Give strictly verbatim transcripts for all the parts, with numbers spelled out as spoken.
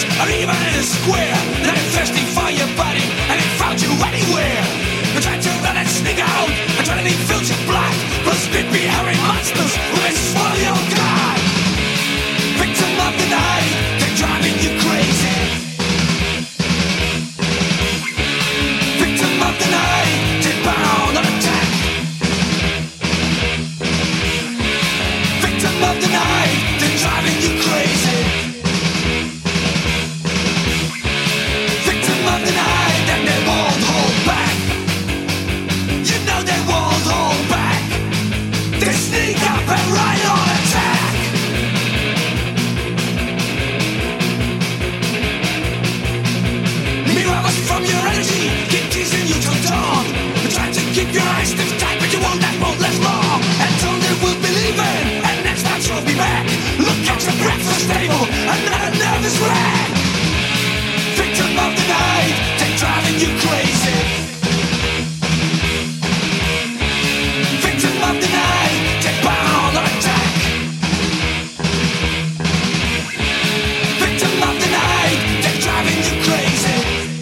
or even in a square. Not thirsty for your body, and it found you anywhere. I tried to run and sneak out, I tried to be filled with black. Those creepy hairy monsters who may swallow your God. Victim of the night, they're driving you crazy. Victim of the night, they're bound on attack. Victim of the night, they're driving you crazy. Victim of the night, and they won't hold back. You know they won't hold back. They sneak up and right on attack. Mirrors from your energy keep teasing you till dawn. They're trying to keep your eyes stiff tight, but you won't last, won't last long. And so they will believe it, and next time she'll be back. Look at your breakfast table, another nervous wreck. Victim of the night, they're driving you crazy. Victim of the night, they're bound on attack. Victim of the night, they're driving you crazy.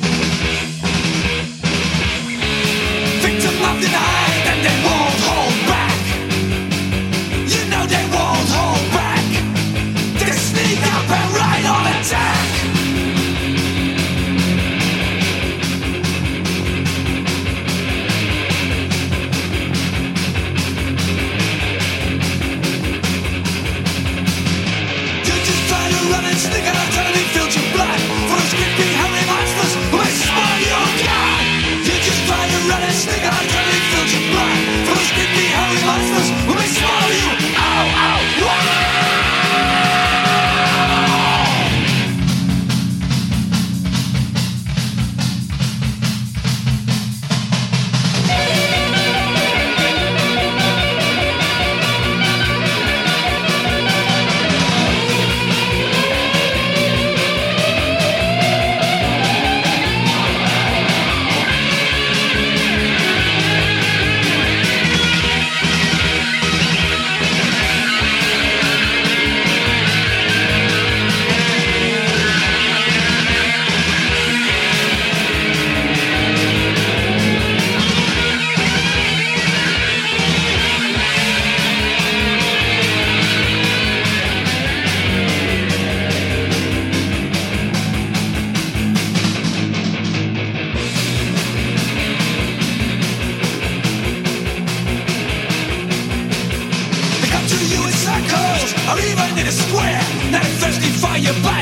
Victim of the night, and they won't hold back. You know they won't hold back. They sneak up and right on attack. You just try to run and sneak out, trying to be filled with blood. For those creepy hairy monsters who may swallow your God. You just try to run and sneak out, trying to be filled with blood. For those creepy hairy monsters who may swallow you. Ow, ow, wow! They come to you in circles, or even in a square. Not thirsty for your body.